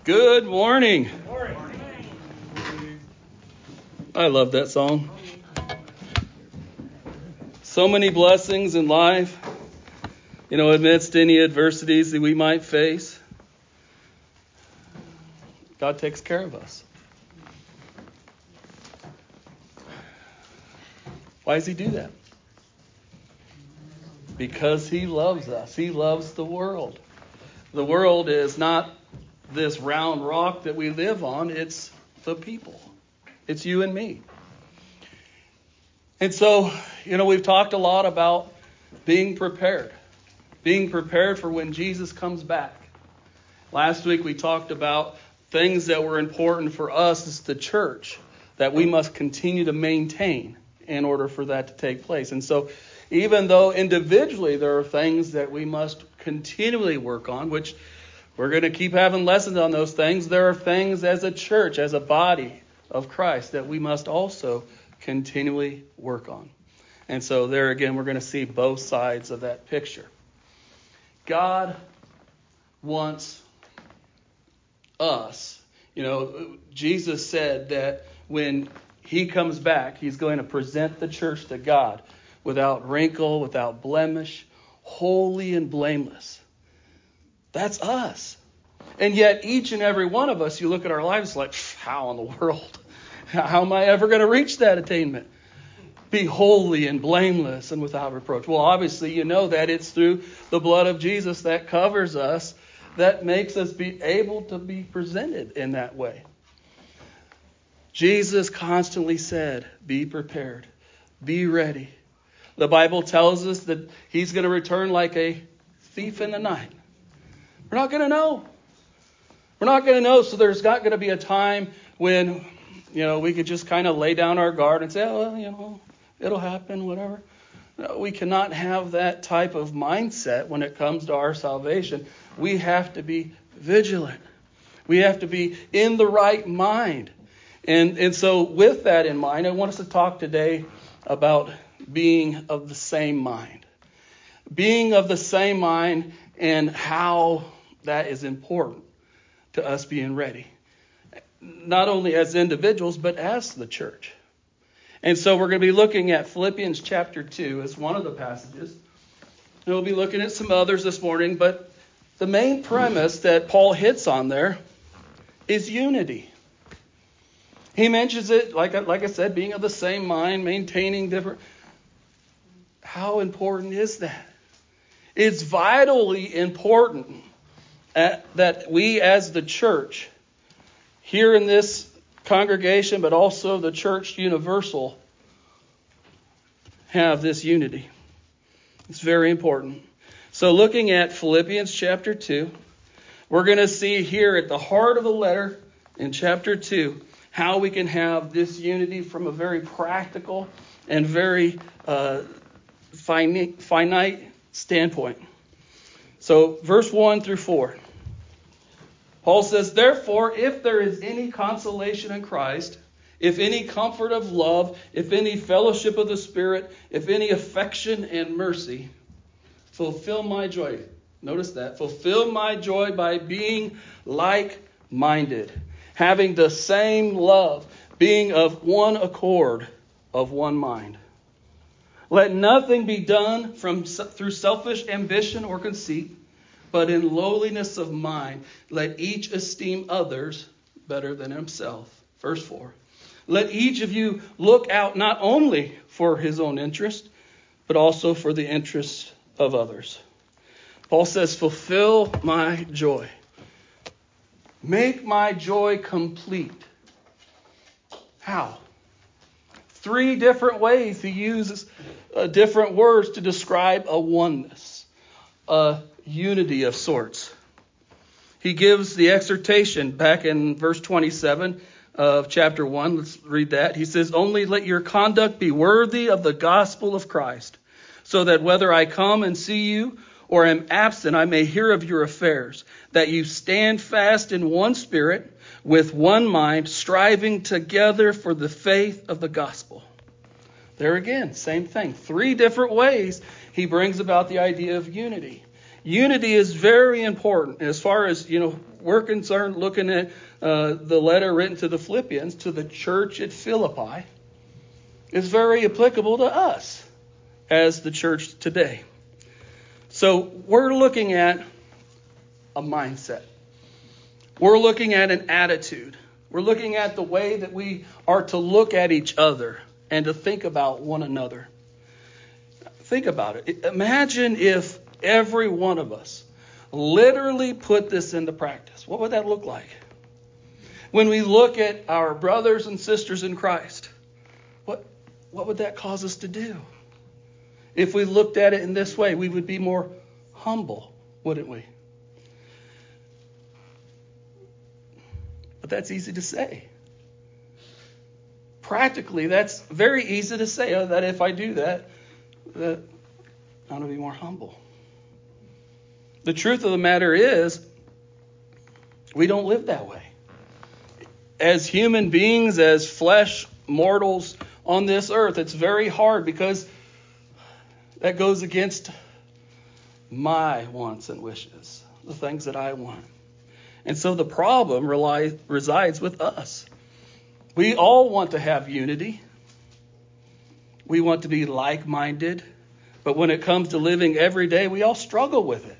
Good morning. I love that song. So many blessings in life, amidst any adversities that we might face. God takes care of us. Why does he do that? Because he loves us. He loves the world. The world is not this round rock that we live on. It's the people. It's you and me. And so, we've talked a lot about being prepared. Being prepared for when Jesus comes back. Last week we talked about things that were important for us as the church that we must continue to maintain in order for that to take place. And so, even though individually there are things that we must continually work on, which we're going to keep having lessons on those things, there are things as a church, as a body of Christ, that we must also continually work on. And so there again, we're going to see both sides of that picture. God wants us. Jesus said that when he comes back, he's going to present the church to God without wrinkle, without blemish, holy and blameless. That's us. And yet each and every one of us, you look at our lives like, how in the world? How am I ever going to reach that attainment? Be holy and blameless and without reproach. Well, obviously, you know that it's through the blood of Jesus that covers us, that makes us be able to be presented in that way. Jesus constantly said, be prepared, be ready. The Bible tells us that he's going to return like a thief in the night. We're not going to know. We're not going to know. So there's not going to be a time when, we could just kind of lay down our guard and say, it'll happen, whatever. No, we cannot have that type of mindset when it comes to our salvation. We have to be vigilant. We have to be in the right mind. And so with that in mind, I want us to talk today about being of the same mind. Being of the same mind and how that is important to us being ready. Not only as individuals, but as the church. And so we're going to be looking at Philippians chapter 2 as one of the passages. And we'll be looking at some others this morning, but the main premise that Paul hits on there is unity. He mentions it, like I said, being of the same mind, maintaining different. How important is that? It's vitally important that we as the church, here in this congregation, but also the church universal, have this unity. It's very important. So looking at Philippians chapter 2, we're going to see here at the heart of the letter in chapter 2 how we can have this unity from a very practical and very finite standpoint. So verse 1 through 4. Paul says, therefore, if there is any consolation in Christ, if any comfort of love, if any fellowship of the Spirit, if any affection and mercy, fulfill my joy. Notice that. Fulfill my joy by being like-minded, having the same love, being of one accord, of one mind. Let nothing be done through selfish ambition or conceit, but in lowliness of mind, let each esteem others better than himself. Verse 4. Let each of you look out not only for his own interest, but also for the interest of others. Paul says, fulfill my joy. Make my joy complete. How? 3 different ways he uses different words to describe a oneness, a unity of sorts. He gives the exhortation back in verse 27 of chapter 1. Let's read that. He says, only let your conduct be worthy of the gospel of Christ, so that whether I come and see you or am absent, I may hear of your affairs, that you stand fast in one spirit, with one mind, striving together for the faith of the gospel. There again, same thing. 3 different ways he brings about the idea of unity. Unity is very important as far as, we're concerned. Looking at the letter written to the Philippians, to the church at Philippi, is very applicable to us as the church today. So we're looking at a mindset. We're looking at an attitude. We're looking at the way that we are to look at each other and to think about one another. Think about it. Imagine if every one of us literally put this into practice. What would that look like? When we look at our brothers and sisters in Christ, what would that cause us to do? If we looked at it in this way, we would be more humble, wouldn't we? But that's easy to say. Practically, that's very easy to say, that if I do that I'm going to be more humble. The truth of the matter is, we don't live that way. As human beings, as flesh mortals on this earth, it's very hard because that goes against my wants and wishes, the things that I want. And so the problem resides with us. We all want to have unity. We want to be like-minded. But when it comes to living every day, we all struggle with it.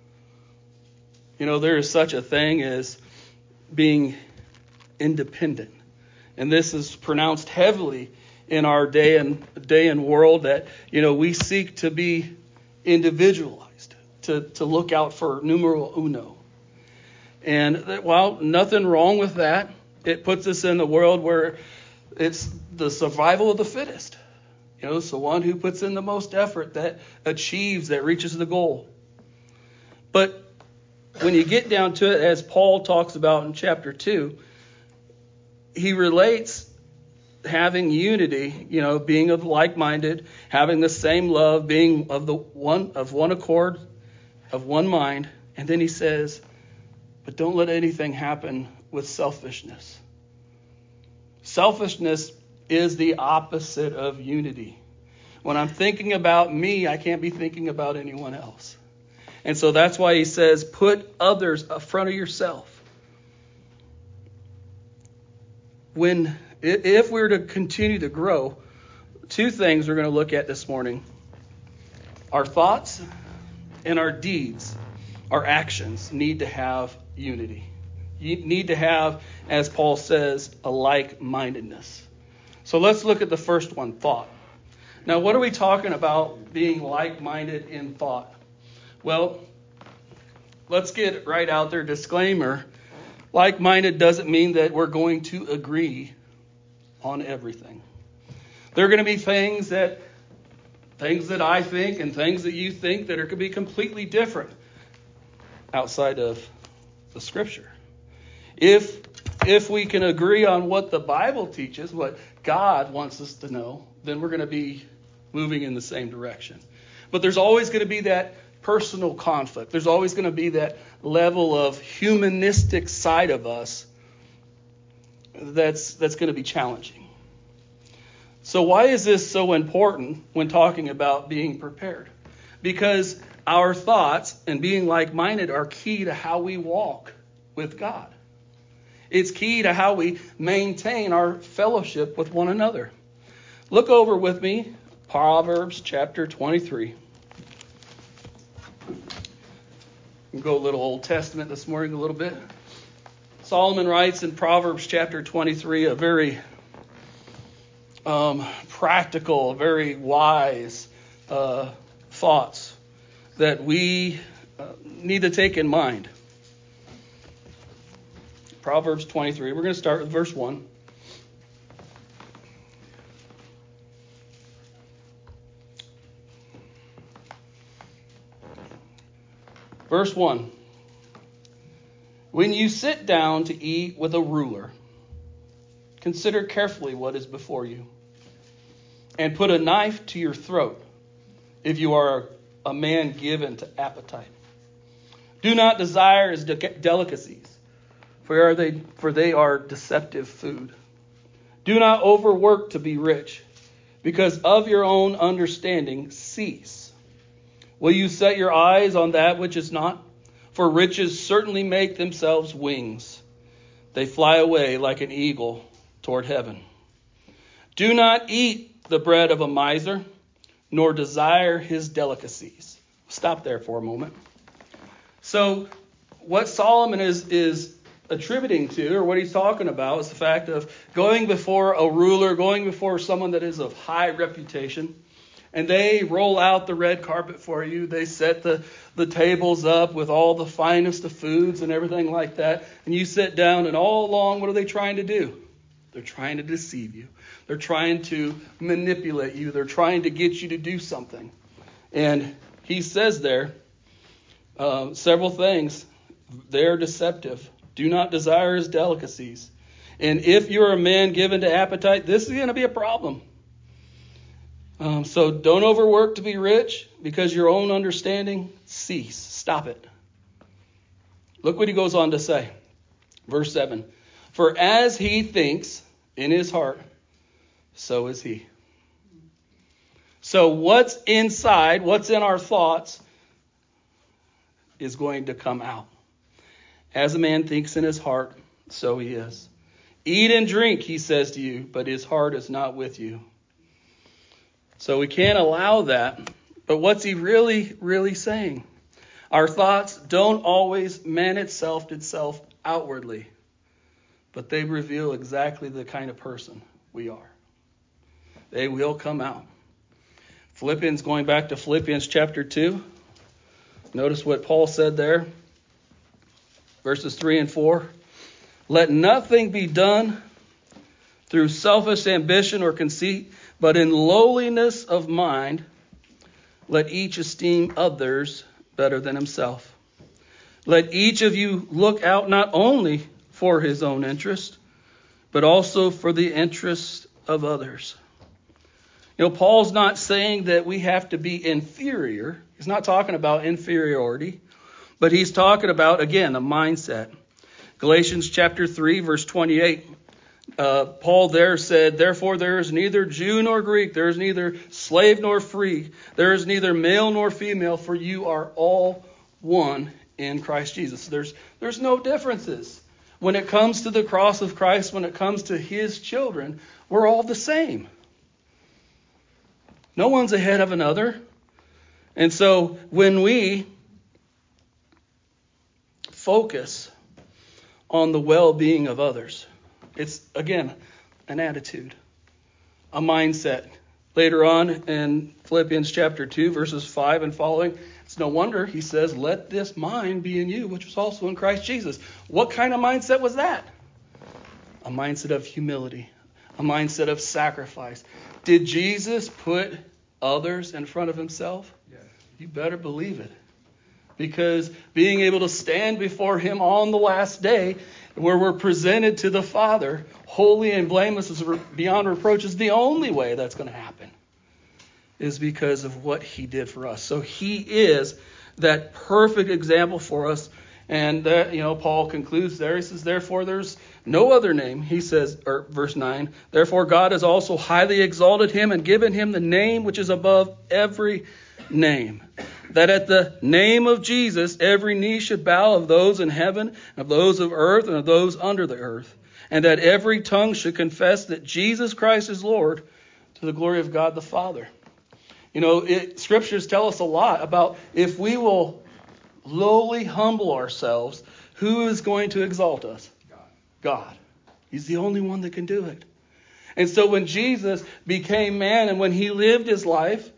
There is such a thing as being independent. And this is pronounced heavily in our day and world, that, we seek to be individualized, to look out for numero uno. And while nothing wrong with that, it puts us in the world where it's the survival of the fittest. It's the one who puts in the most effort that achieves, that reaches the goal. But when you get down to it, as Paul talks about in chapter 2, he relates having unity, being of like-minded, having the same love, being of one accord, of one mind. And then he says, but don't let anything happen with selfishness. Selfishness is the opposite of unity. When I'm thinking about me, I can't be thinking about anyone else. And so that's why he says, put others in front of yourself. If we're to continue to grow, two things we're going to look at this morning: our thoughts and our deeds, our actions need to have unity. You need to have, as Paul says, a like-mindedness. So let's look at the first one, thought. Now, what are we talking about being like-minded in thought? Well, let's get it right out there. Disclaimer: like-minded doesn't mean that we're going to agree on everything. There are going to be things that I think and things that you think that could be completely different outside of the Scripture. If we can agree on what the Bible teaches, what God wants us to know, then we're going to be moving in the same direction. But there's always going to be that personal conflict. There's always going to be that level of humanistic side of us that's going to be challenging. So why is this so important when talking about being prepared? Because our thoughts and being like-minded are key to how we walk with God. It's key to how we maintain our fellowship with one another. Look over with me, Proverbs chapter 23. We'll go a little Old Testament this morning a little bit. Solomon writes in Proverbs chapter 23 a very practical, very wise thoughts that we need to take in mind. Proverbs 23. We're going to start with verse 1. Verse 1. When you sit down to eat with a ruler, consider carefully what is before you, and put a knife to your throat if you are a man given to appetite. Do not desire his delicacies, for they are deceptive food. Do not overwork to be rich, because of your own understanding cease. Will you set your eyes on that which is not? For riches certainly make themselves wings. They fly away like an eagle toward heaven. Do not eat the bread of a miser, nor desire his delicacies. Stop there for a moment. So what Solomon is attributing to, or what he's talking about, is the fact of going before a ruler, going before someone that is of high reputation, and they roll out the red carpet for you. They set the tables up with all the finest of foods and everything like that. And you sit down, and all along, what are they trying to do? They're trying to deceive you. They're trying to manipulate you. They're trying to get you to do something. And he says there several things. They're deceptive. Do not desire his delicacies. And if you're a man given to appetite, this is going to be a problem. So don't overwork to be rich, because your own understanding cease. Stop it. Look what he goes on to say. Verse 7. For as he thinks in his heart, so is he. So what's inside, what's in our thoughts, is going to come out. As a man thinks in his heart, so he is. Eat and drink, he says to you, but his heart is not with you. So we can't allow that. But what's he really, really saying? Our thoughts don't always manifest itself outwardly, but they reveal exactly the kind of person we are. They will come out. Going back to Philippians chapter 2. Notice what Paul said there. Verses 3 and 4. Let nothing be done through selfish ambition or conceit, but in lowliness of mind, let each esteem others better than himself. Let each of you look out not only for his own interest, but also for the interest of others. Paul's not saying that we have to be inferior. He's not talking about inferiority, but he's talking about, again, a mindset. Galatians chapter 3, verse 28. Paul there said, therefore there is neither Jew nor Greek, there is neither slave nor free, there is neither male nor female, for you are all one in Christ Jesus. There's no differences. When it comes to the cross of Christ, when it comes to his children, we're all the same. No one's ahead of another. And so when we focus on the well-being of others, it's, again, an attitude, a mindset. Later on in Philippians chapter 2, verses 5 and following, it's no wonder he says, let this mind be in you, which was also in Christ Jesus. What kind of mindset was that? A mindset of humility, a mindset of sacrifice. Did Jesus put others in front of himself? Yes. You better believe it. Because being able to stand before him on the last day, where we're presented to the Father, holy and blameless beyond reproach, is the only way that's going to happen, is because of what he did for us. So he is that perfect example for us. And Paul concludes there. He says, therefore there's no other name. He says, or verse 9, therefore God has also highly exalted him and given him the name which is above every name, that at the name of Jesus every knee should bow, of those in heaven, of those of earth, and of those under the earth, and that every tongue should confess that Jesus Christ is Lord, to the glory of God the Father. Scriptures tell us a lot about if we will lowly humble ourselves, who is going to exalt us? God. He's the only one that can do it. And so when Jesus became man and when he lived his life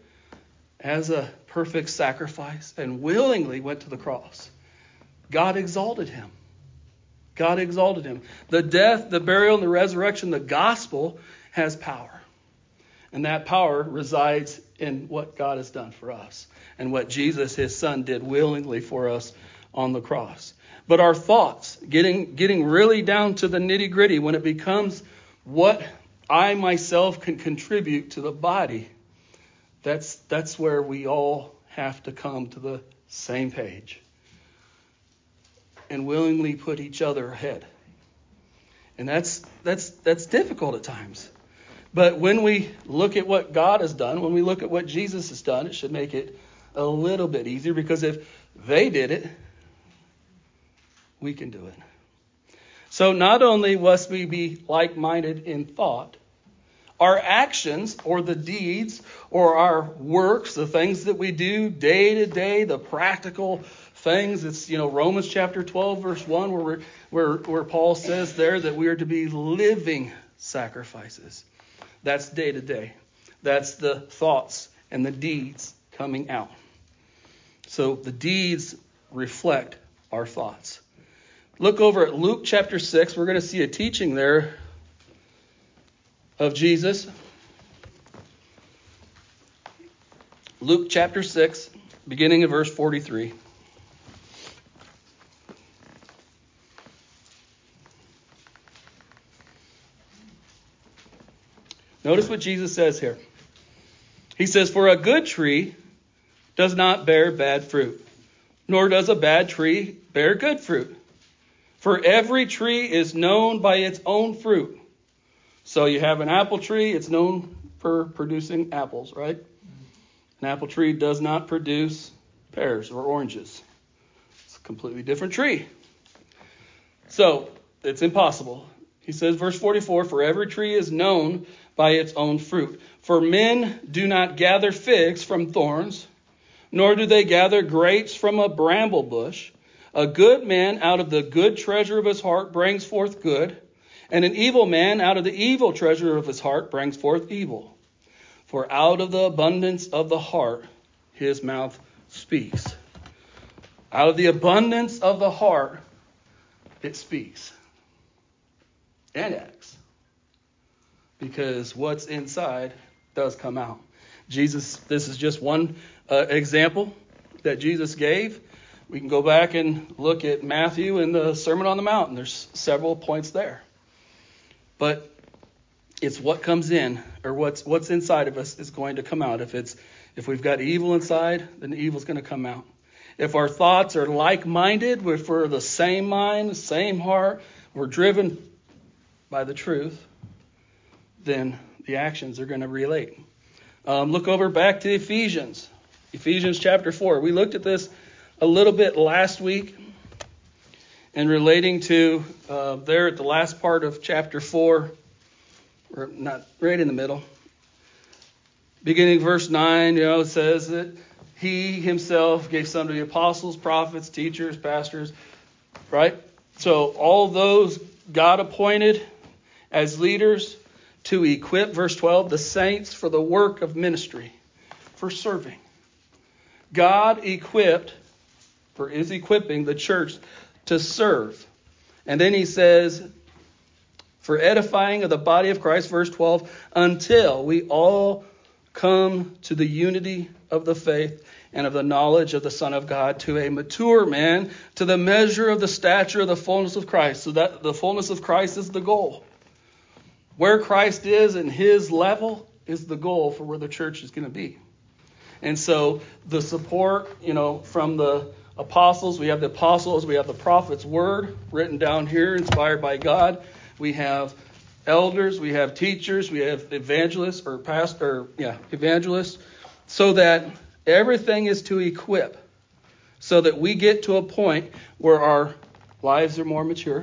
as a perfect sacrifice and willingly went to the cross, God exalted him. God exalted him. The death, the burial, and the resurrection, the gospel has power. And that power resides in what God has done for us and what Jesus, his son, did willingly for us on the cross. But our thoughts, getting really down to the nitty-gritty, when it becomes what I myself can contribute to the body, that's where we all have to come to the same page and willingly put each other ahead. And that's difficult at times. But when we look at what God has done, when we look at what Jesus has done, it should make it a little bit easier, because if they did it, we can do it. So not only must we be like-minded in thought, our actions or the deeds or our works, the things that we do day to day, the practical things. It's, Romans chapter 12, verse 1, where Paul says there that we are to be living sacrifices. That's day to day. That's the thoughts and the deeds coming out. So the deeds reflect our thoughts. Look over at Luke chapter 6. We're going to see a teaching there of Jesus. Luke chapter 6, beginning in verse 43. Notice what Jesus says here. He says, "For a good tree does not bear bad fruit, nor does a bad tree bear good fruit. For every tree is known by its own fruit." So you have an apple tree, it's known for producing apples, right? An apple tree does not produce pears or oranges. It's a completely different tree. So it's impossible. He says, verse 44, "For every tree is known by its own fruit. For men do not gather figs from thorns, nor do they gather grapes from a bramble bush. A good man out of the good treasure of his heart brings forth good, and an evil man out of the evil treasure of his heart brings forth evil. For out of the abundance of the heart his mouth speaks." Out of the abundance of the heart it speaks and acts. Because what's inside does come out. This is just one example that Jesus gave. We can go back and look at Matthew and the Sermon on the Mount, and there's several points there. But it's what comes in, or what's inside of us is going to come out. If we've got evil inside, then the evil's going to come out. If our thoughts are like-minded, if we're the same mind, the same heart, we're driven by the truth, then the actions are going to relate. Look over back to Ephesians chapter 4. We looked at this a little bit last week, and relating to there at the last part of chapter 4, or not right in the middle, beginning verse 9, it says that he himself gave some to the apostles, prophets, teachers, pastors, right? So all those God appointed as leaders to equip, verse 12, the saints for the work of ministry, for serving. God is equipping the church to serve. And then he says, for edifying of the body of Christ, verse 12, until we all come to the unity of the faith and of the knowledge of the Son of God, to a mature man, to the measure of the stature of the fullness of Christ. So that the fullness of Christ is the goal. Where Christ is in his level is the goal for where the church is going to be. And so the support, from the apostles, we have the apostles, we have the prophet's word written down here, inspired by God. We have elders, we have teachers, we have evangelists evangelists, so that everything is to equip, so that we get to a point where our lives are more mature.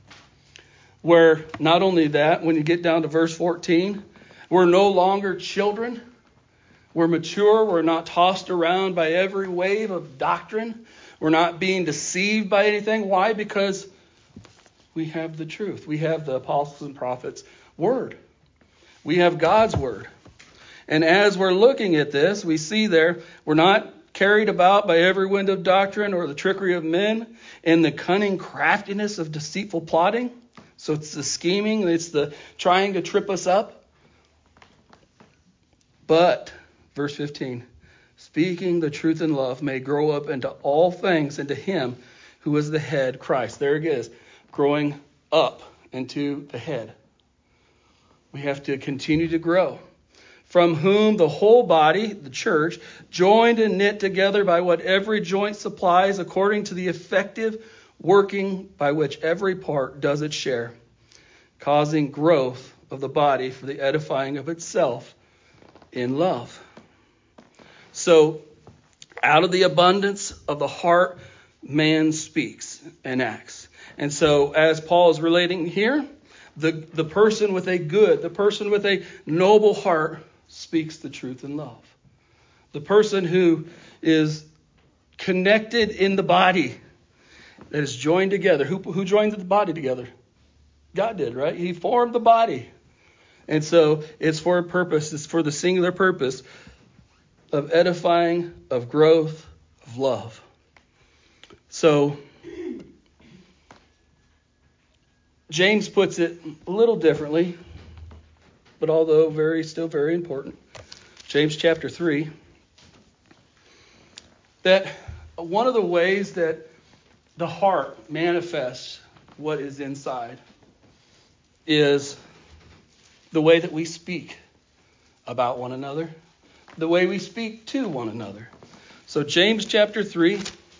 Where not only that, when you get down to verse 14, we're no longer children. We're mature. We're not tossed around by every wave of doctrine. We're not being deceived by anything. Why? Because we have the truth. We have the apostles and prophets' word. We have God's word. And as we're looking at this, we see there, we're not carried about by every wind of doctrine or the trickery of men and the cunning craftiness of deceitful plotting. So it's the scheming, it's the trying to trip us up. But, verse 15, speaking the truth in love may grow up into all things into him who is the head, Christ. There it is, growing up into the head. We have to continue to grow. From whom the whole body, the church, joined and knit together by what every joint supplies according to the effective working by which every part does its share, causing growth of the body for the edifying of itself in love. So Out of the abundance of the heart, man speaks and acts. And so as Paul is relating here, the person with a noble heart speaks the truth in love. The person who is connected in the body, that is joined together. Who joined the body together? God did, right? He formed the body. And so it's for a purpose. It's for the singular purpose of edifying, of growth, of love. So James puts it a little differently, but although still very important. James chapter 3. That one of the ways that the heart manifests what is inside is the way that we speak about one another, the way we speak to one another. So James chapter 3,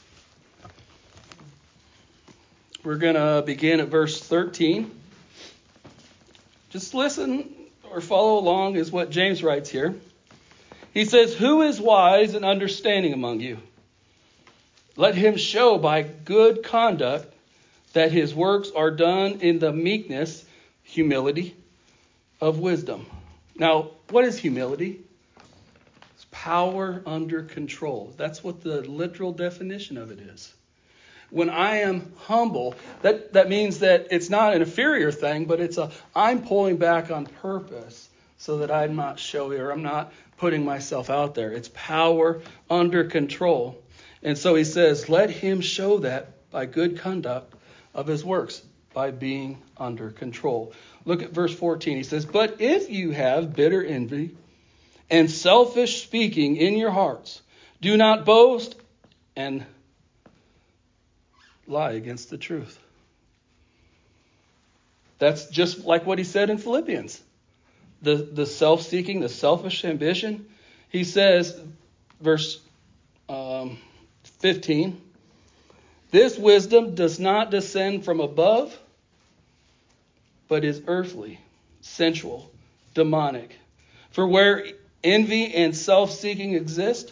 we're going to begin at verse 13. Just listen or follow along is what James writes here. He says, "Who is wise and understanding among you? Let him show by good conduct that his works are done in the meekness, humility of wisdom." Now, what is humility? It's power under control. That's what the literal definition of it is. When I am humble, that means that it's not an inferior thing, but I'm pulling back on purpose so that I'm not showy or I'm not putting myself out there. It's power under control. And so he says, let him show that by good conduct of his works, by being under control. Look at verse 14. He says, "But if you have bitter envy and selfish speaking in your hearts, do not boast and lie against the truth." That's just like what he said in Philippians. The self-seeking, the selfish ambition. He says, verse 15, "This wisdom does not descend from above, but is earthly, sensual, demonic. For where envy and self-seeking exist,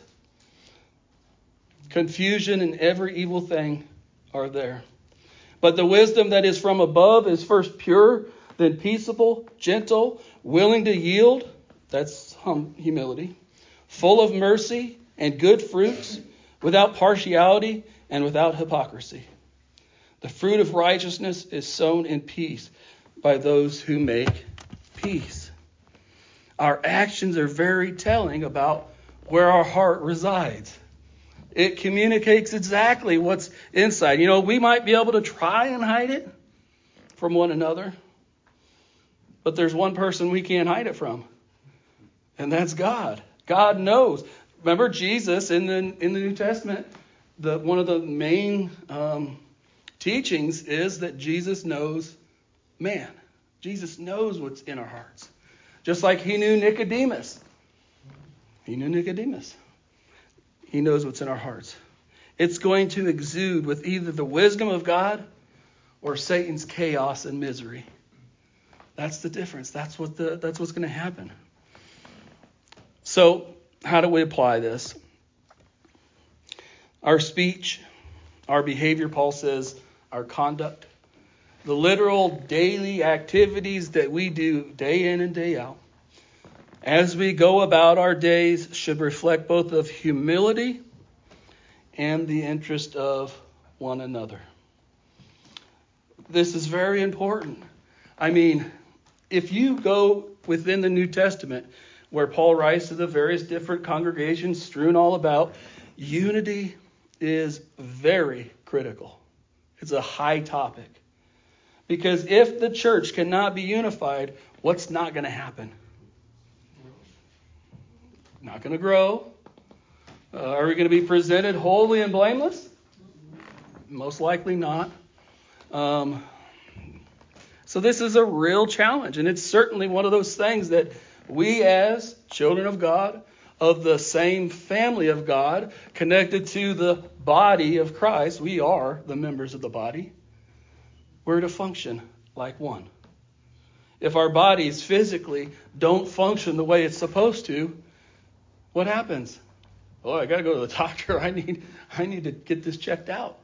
confusion and every evil thing are there. But the wisdom that is from above is first pure, then peaceable, gentle, willing to yield," that's humility, "full of mercy and good fruits, without partiality and without hypocrisy. The fruit of righteousness is sown in peace by those who make peace." Our actions are very telling about where our heart resides. It communicates exactly what's inside. You know, we might be able to try and hide it from one another, but there's one person we can't hide it from, and that's God. God knows. Remember Jesus in the New Testament, one of the main teachings is that Jesus knows man. Jesus knows what's in our hearts. Just like he knew Nicodemus. He knows what's in our hearts. It's going to exude with either the wisdom of God or Satan's chaos and misery. That's the difference. That's what's going to happen. So, how do we apply this? Our speech, our behavior, Paul says, our conduct, the literal daily activities that we do day in and day out, as we go about our days, should reflect both of humility and the interest of one another. This is very important. I mean, if you go within the New Testament, where Paul writes to the various different congregations strewn all about, unity is very critical. It's a high topic. Because if the church cannot be unified, what's not going to happen? Not going to grow. Are we going to be presented holy and blameless? Most likely not. So this is a real challenge, and it's certainly one of those things that we as children of God, of the same family of God, connected to the body of Christ, we are the members of the body. We're to function like one. If our bodies physically don't function the way it's supposed to, what happens? Oh, I got to go to the doctor. I need to get this checked out.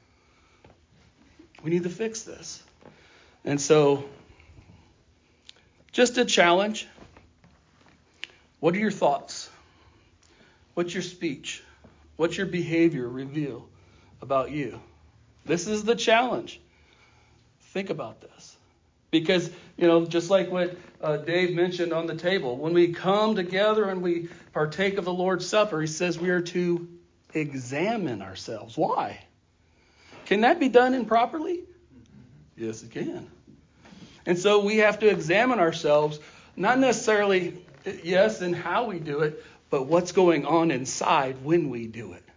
We need to fix this. And so, just a challenge. What are your thoughts? What's your speech? What's your behavior reveal about you? This is the challenge. Think about this. Because, just like what Dave mentioned on the table, when we come together and we partake of the Lord's Supper, he says we are to examine ourselves. Why? Can that be done improperly? Yes, it can. And so we have to examine ourselves, not necessarily, yes, in how we do it, but what's going on inside when we do it.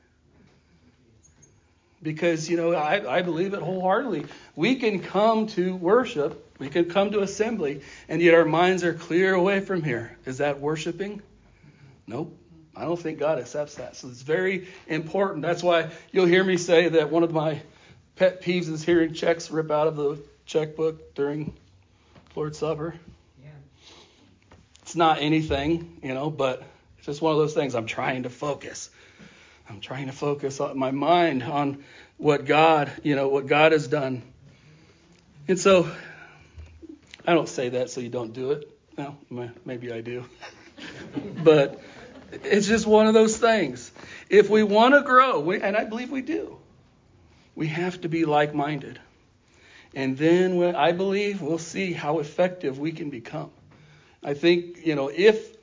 Because, I believe it wholeheartedly. We can come to worship, we can come to assembly, and yet our minds are clear away from here. Is that worshiping? Nope. I don't think God accepts that. So it's very important. That's why you'll hear me say that one of my pet peeves is hearing checks rip out of the checkbook during Lord's Supper. Yeah. It's not anything, but it's just one of those things. I'm trying to focus on my mind on what God has done. And so I don't say that so you don't do it. Well, maybe I do. But it's just one of those things. If we want to grow, and I believe we do, we have to be like-minded. And then I believe we'll see how effective we can become. I think, if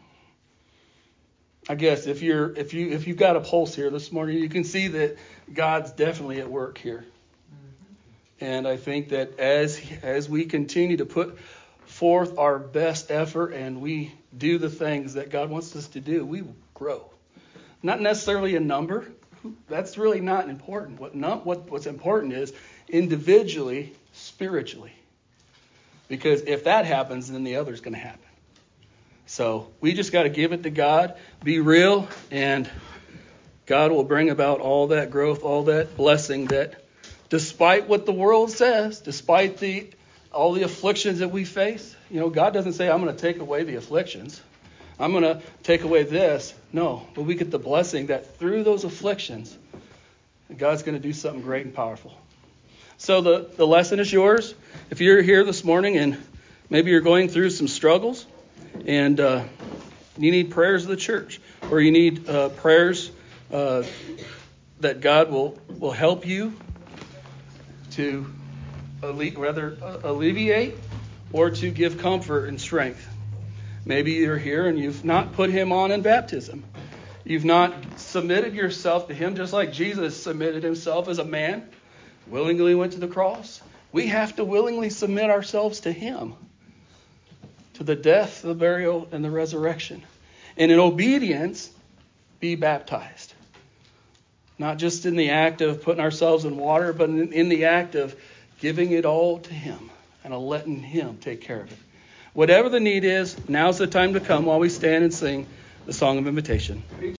you've got a pulse here this morning, you can see that God's definitely at work here. And I think that as we continue to put forth our best effort and we do the things that God wants us to do, we will grow. Not necessarily a number. That's really not important. What's important is individually, spiritually. Because if that happens, then the other's going to happen. So we just got to give it to God, be real, and God will bring about all that growth, all that blessing that despite what the world says, despite all the afflictions that we face, God doesn't say, I'm going to take away the afflictions. I'm going to take away this. No, but we get the blessing that through those afflictions, God's going to do something great and powerful. So the lesson is yours. If you're here this morning and maybe you're going through some struggles and you need prayers of the church, or you need prayers that God will help you to alleviate or to give comfort and strength. Maybe you're here and you've not put him on in baptism. You've not submitted yourself to him just like Jesus submitted himself as a man, willingly went to the cross. We have to willingly submit ourselves to him, to the death, the burial, and the resurrection. And in obedience, be baptized. Not just in the act of putting ourselves in water, but in the act of giving it all to him and letting him take care of it. Whatever the need is, now's the time to come while we stand and sing the song of invitation.